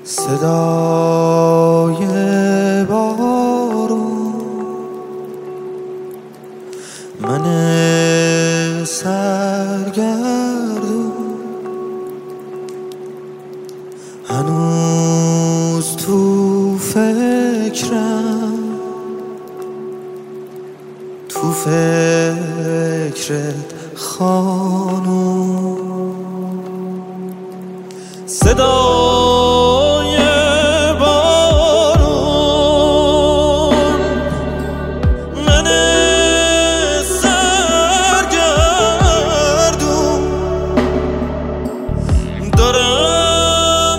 صدای بارون، من سرگردون هنوز تو فکرم، تو فکرت خانوم. صدای بارون، من سرگردون دارم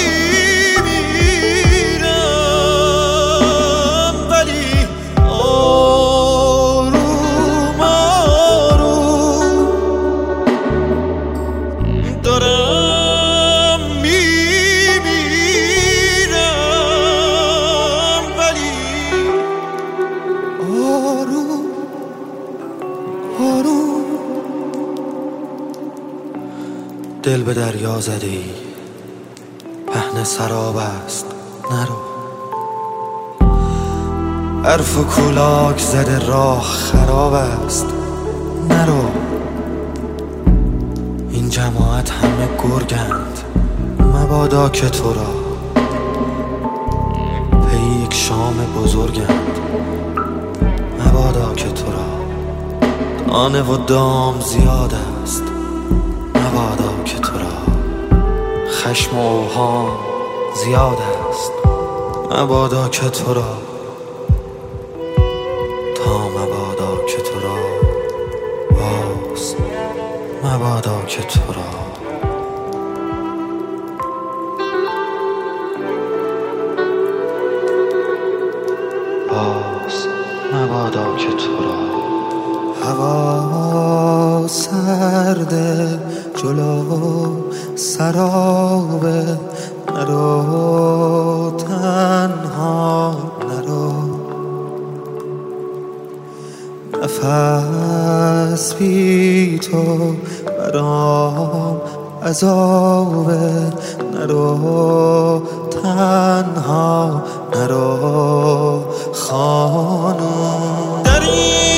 میمیرم، ولی آروم آروم دارم دل به دریا زده ای، پهن سراب است نرو. حرف و کولاک زده راه خراب است نرو. این جماعت همه گرگند، مبادا که تو را پی یک شام بزرگند، مبادا که تو را دانه و دام زیاد است، مبادا که تو را خشم و اوهام زیاد است، مبادا که تو را مبادا که تو را باز، مبادا که تو را باز، مبادا که تو را. هوا سرده جلو سرابه، نرو تنها نرو. نفس بی تو برام عذابه، نرو تنها نرو خانوم.